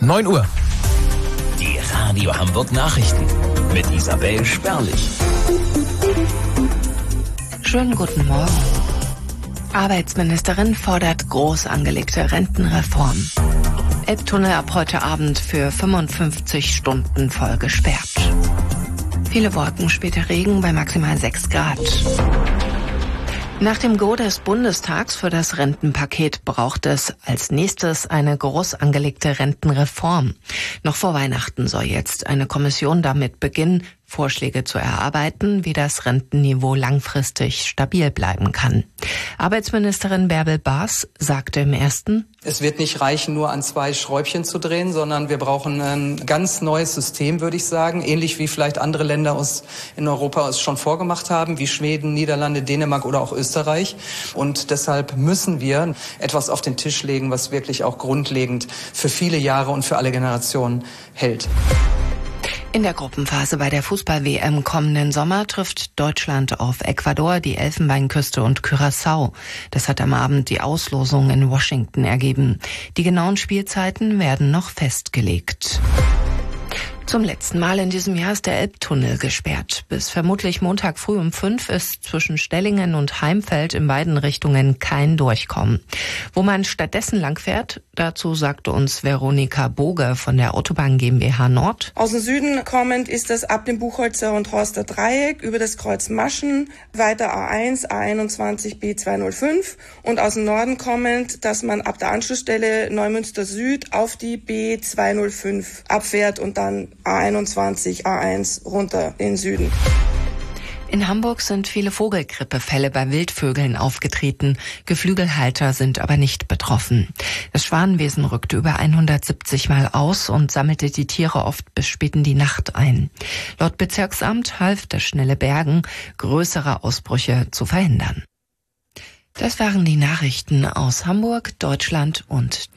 9 Uhr. Die Radio Hamburg Nachrichten mit Isabel Sperlich. Schönen guten Morgen. Arbeitsministerin fordert groß angelegte Rentenreform. Elbtunnel ab heute Abend für 55 Stunden voll gesperrt. Viele Wolken, später Regen bei maximal 6 Grad. Nach dem Go des Bundestags für das Rentenpaket braucht es als nächstes eine groß angelegte Rentenreform. Noch vor Weihnachten soll jetzt eine Kommission damit beginnen, Vorschläge zu erarbeiten, wie das Rentenniveau langfristig stabil bleiben kann. Arbeitsministerin Bärbel Baas sagte im ersten: Es wird nicht reichen, nur an 2 Schräubchen zu drehen, sondern wir brauchen ein ganz neues System, würde ich sagen. Ähnlich wie vielleicht andere Länder in Europa es schon vorgemacht haben, wie Schweden, Niederlande, Dänemark oder auch Österreich. Und deshalb müssen wir etwas auf den Tisch legen, was wirklich auch grundlegend für viele Jahre und für alle Generationen hält. In der Gruppenphase bei der Fußball-WM kommenden Sommer trifft Deutschland auf Ecuador, die Elfenbeinküste und Curaçao. Das hat am Abend die Auslosung in Washington ergeben. Die genauen Spielzeiten werden noch festgelegt. Zum letzten Mal in diesem Jahr ist der Elbtunnel gesperrt. Bis vermutlich Montag früh um 5 ist zwischen Stellingen und Heimfeld in beiden Richtungen kein Durchkommen. Wo man stattdessen langfährt, dazu sagte uns Veronika Boge von der Autobahn GmbH Nord. Aus dem Süden kommend ist das ab dem Buchholzer und Horster Dreieck über das Kreuz Maschen, weiter A1, A21, B205 und aus dem Norden kommend, dass man ab der Anschlussstelle Neumünster Süd auf die B205 abfährt und dann A21, A1 runter in den Süden. In Hamburg sind viele Vogelgrippefälle bei Wildvögeln aufgetreten. Geflügelhalter sind aber nicht betroffen. Das Schwanenwesen rückte über 170 Mal aus und sammelte die Tiere oft bis spät in die Nacht ein. Laut Bezirksamt half das schnelle Bergen, größere Ausbrüche zu verhindern. Das waren die Nachrichten aus Hamburg, Deutschland und